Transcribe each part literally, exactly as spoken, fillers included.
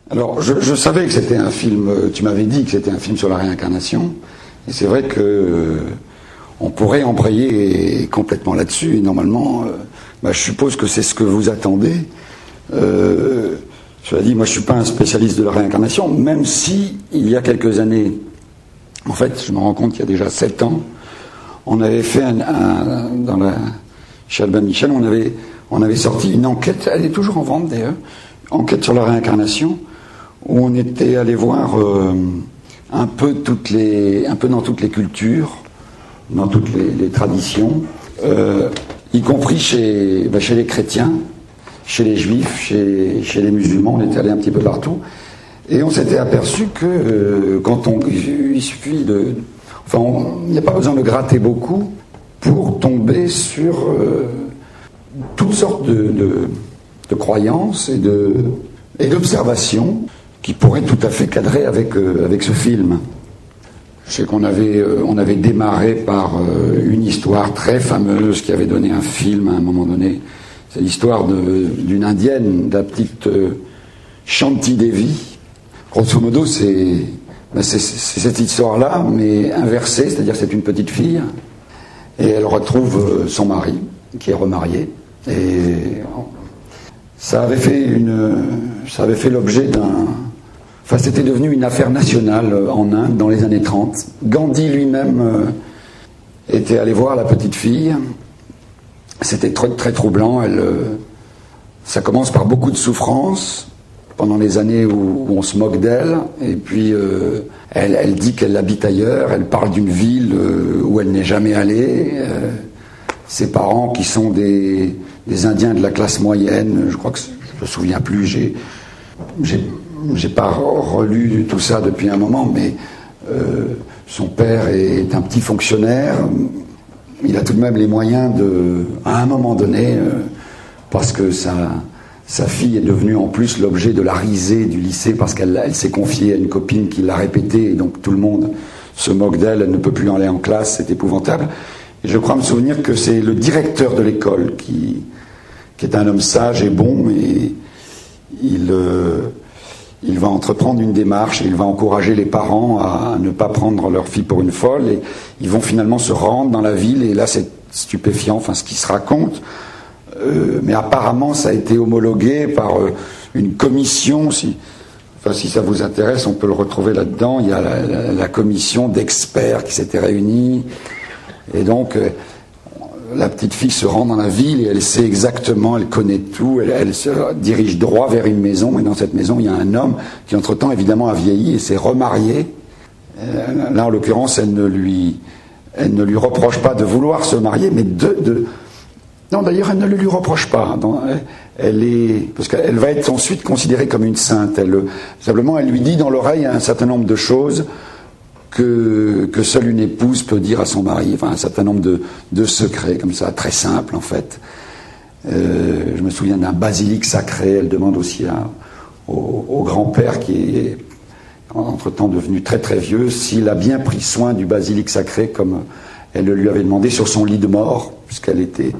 Alors, je, je savais que c'était un film, tu m'avais dit que c'était un film sur la réincarnation, et c'est vrai que euh, on pourrait embrayer complètement là-dessus, et normalement, euh, bah, je suppose que c'est ce que vous attendez. Euh, cela dit, moi je suis pas un spécialiste de la réincarnation, même si, il y a quelques années, en fait, je me rends compte qu'il y a déjà sept ans, on avait fait un, un dans la, chez Albin Michel, on avait, on avait sorti une enquête, elle est toujours en vente d'ailleurs, enquête sur la réincarnation, où on était allé voir euh, un peu toutes les, un peu dans toutes les cultures, dans toutes les, les traditions, euh, y compris chez, ben chez les chrétiens, chez les juifs, chez, chez les musulmans, on était allé un petit peu partout, et on s'était aperçu que euh, quand on, il suffit de, enfin, il n'y a pas besoin de gratter beaucoup pour tomber sur euh, toutes sortes de, de, de croyances et de et d'observations qui pourraient tout à fait cadrer avec euh, avec ce film. Je sais qu'on avait euh, on avait démarré par euh, une histoire très fameuse qui avait donné un film à un moment donné. C'est l'histoire de, d'une indienne, de la petite euh, Shanti Devi. Grosso modo, c'est, ben c'est, c'est cette histoire-là, mais inversée, c'est-à-dire c'est une petite fille, et elle retrouve son mari, qui est remarié, et ça avait fait une, ça avait fait l'objet d'un, enfin c'était devenu une affaire nationale en Inde dans les années trente. Gandhi lui-même euh, était allé voir la petite fille. C'était très, très troublant. Elle, euh, ça commence par beaucoup de souffrance pendant les années où, où on se moque d'elle, et puis euh, elle, elle dit qu'elle habite ailleurs, elle parle d'une ville euh, où elle n'est jamais allée, euh, ses parents qui sont des, des Indiens de la classe moyenne, je crois que, je me souviens plus, j'ai, j'ai, j'ai pas relu tout ça depuis un moment, mais euh, son père est un petit fonctionnaire, il a tout de même les moyens de, à un moment donné, euh, parce que ça... Sa fille est devenue en plus l'objet de la risée du lycée parce qu'elle elle s'est confiée à une copine qui l'a répété, et donc tout le monde se moque d'elle, elle ne peut plus aller en classe, c'est épouvantable. Et je crois me souvenir que c'est le directeur de l'école qui, qui est un homme sage et bon, mais il, euh, il va entreprendre une démarche et il va encourager les parents à ne pas prendre leur fille pour une folle, et ils vont finalement se rendre dans la ville, et là c'est stupéfiant, enfin ce qui se raconte. Euh, mais apparemment ça a été homologué par euh, une commission, si, enfin, si ça vous intéresse on peut le retrouver là-dedans, il y a la, la, la commission d'experts qui s'était réunie, et donc euh, la petite fille se rend dans la ville et elle sait exactement, elle connaît tout, elle, elle se dirige droit vers une maison, et dans cette maison il y a un homme qui entre-temps évidemment a vieilli et s'est remarié. Euh, là en l'occurrence elle ne lui, elle ne lui reproche pas de vouloir se marier, mais de... de Non, d'ailleurs, elle ne le lui reproche pas. Elle est, parce qu'elle va être ensuite considérée comme une sainte. Elle, simplement, elle lui dit dans l'oreille un certain nombre de choses que, que seule une épouse peut dire à son mari. Enfin, un certain nombre de, de secrets, comme ça, très simples, en fait. Euh, je me souviens d'un basilic sacré. Elle demande aussi à, au, au grand-père, qui est entre-temps devenu très très vieux, s'il a bien pris soin du basilic sacré, comme elle le lui avait demandé sur son lit de mort, puisqu'elle était...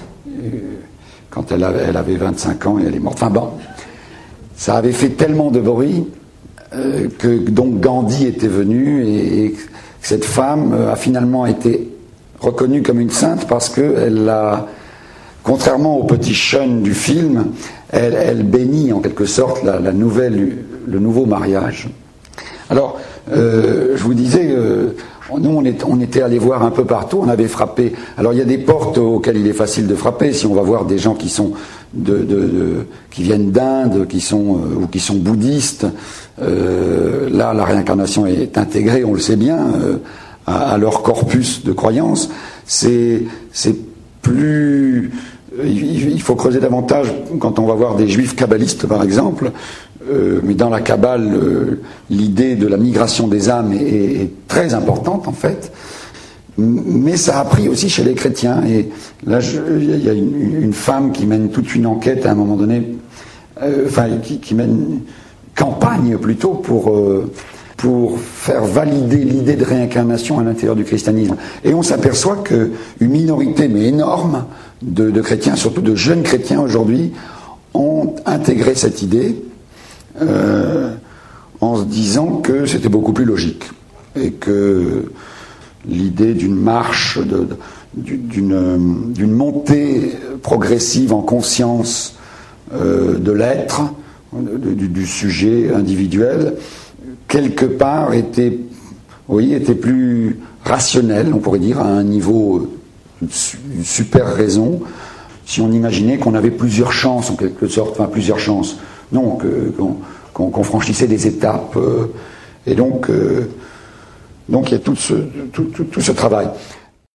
quand elle avait, elle avait vingt-cinq ans et elle est morte. Enfin bon, ça avait fait tellement de bruit euh, que donc Gandhi était venu, et, et cette femme a finalement été reconnue comme une sainte parce qu'elle a, contrairement au petit Sean du film, elle, elle bénit en quelque sorte la, la nouvelle, le nouveau mariage. Alors, euh, je vous disais... Euh, Nous, on, est, on était allé voir un peu partout, on avait frappé. Alors, il y a des portes auxquelles il est facile de frapper. Si on va voir des gens qui sont de, de, de qui viennent d'Inde, qui sont euh, ou qui sont bouddhistes, euh, là, la réincarnation est intégrée, on le sait bien, euh, à, à leur corpus de croyances. C'est, c'est plus. Il, il faut creuser davantage quand on va voir des juifs kabbalistes, par exemple. Euh, mais dans la Kabbale, euh, l'idée de la migration des âmes est, est très importante en fait, mais ça a pris aussi chez les chrétiens. Et là, il y a une, une femme qui mène toute une enquête à un moment donné, euh, enfin qui, qui mène une campagne plutôt pour euh, pour faire valider l'idée de réincarnation à l'intérieur du christianisme. Et on s'aperçoit que une minorité, mais énorme, de, de chrétiens, surtout de jeunes chrétiens aujourd'hui, ont intégré cette idée. euh, en se disant que c'était beaucoup plus logique et que l'idée d'une marche, de, de, d'une, d'une montée progressive en conscience euh, de l'être, du, du sujet individuel, quelque part était, oui, était plus rationnel, on pourrait dire, à un niveau, une super raison, si on imaginait qu'on avait plusieurs chances, en quelque sorte, enfin plusieurs chances, non, que, qu'on, qu'on, qu'on franchissait des étapes, euh, et donc, euh, donc il y a tout ce, tout, tout, tout ce travail.